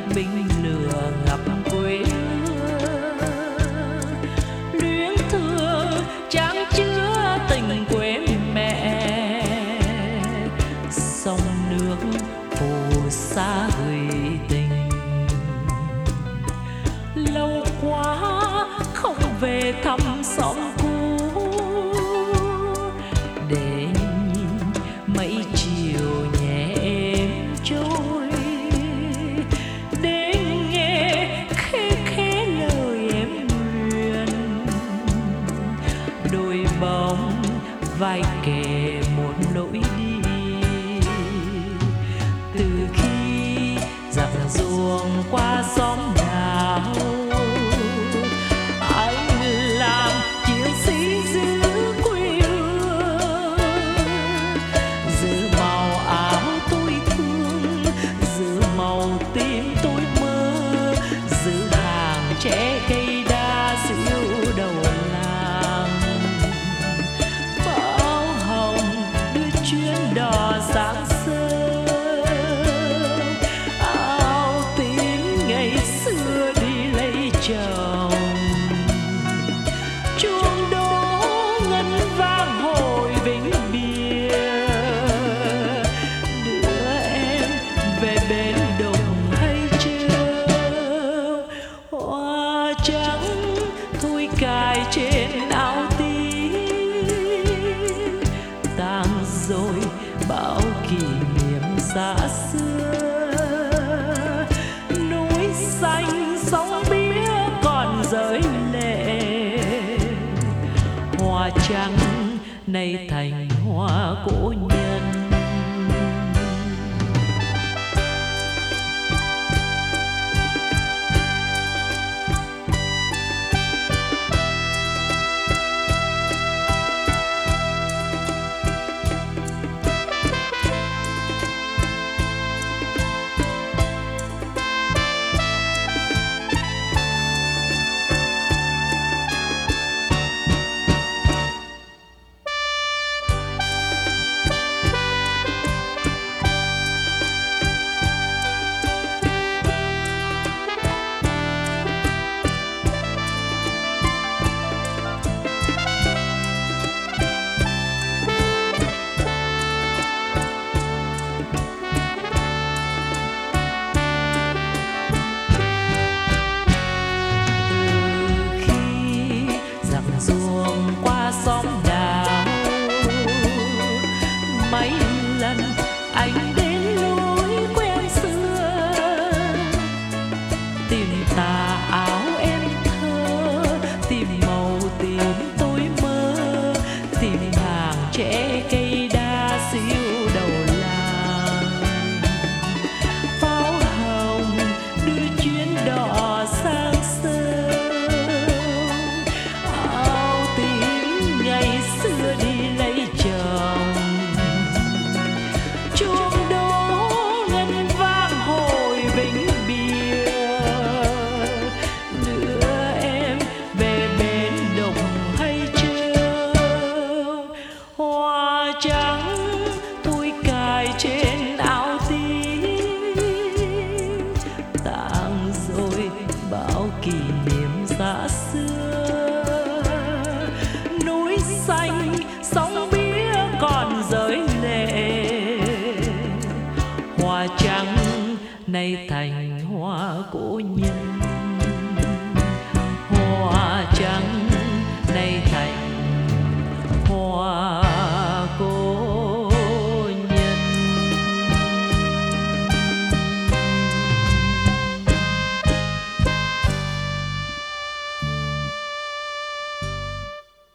binh lửa ngập quê luyến thương chẳng chứa tình quê mẹ. Sông nước phù sa gửi tình, lâu quá không về thăm xóm cũ, để nhìn mấy chiều nhẹ êm trôi, để nghe khẽ khẽ lời em nguyện. Đôi bóng vai kề một lối đi, từ khi dặm ruộng qua xóm nào anh làm chiến sĩ giữ quê hương. Giữ màu áo tôi thương, giữ màu tim tôi mơ, giữ hàng tre cây đa dịu đầu làng. Pháo hồng đưa chuyến đò sáng sớm, áo tím ngày xưa đi lấy chồng. Chuông đổ ngân vang hồi vĩnh biệt, đưa em về bên đồng hay chưa. Hoa trắng thôi cài trên áo tím, tàn rồi bao kỷ niệm xa xưa. Núi xanh sóng bía còn rơi lệ, hoa trắng nay thành hoa cổ nhân. Ruộng qua xóm đào, mấy lần anh đến lối quen xưa, tìm tà áo em thơ, tìm màu tím tôi mơ, tìm hàng tre cây đa xíu đầu làng. Pháo hồng đưa chuyến đò sang sớm, xưa đi lấy chồng. Chuông đổ ngân vang hồi vĩnh biệt, đưa em về bên đồng hay chưa. Hoa trắng tôi cài trên áo tím, tàn rồi bao kỷ niệm xa xưa. Núi xanh sóng bía còn rơi lệ, hoa trắng nay thành hoa cổ nhân.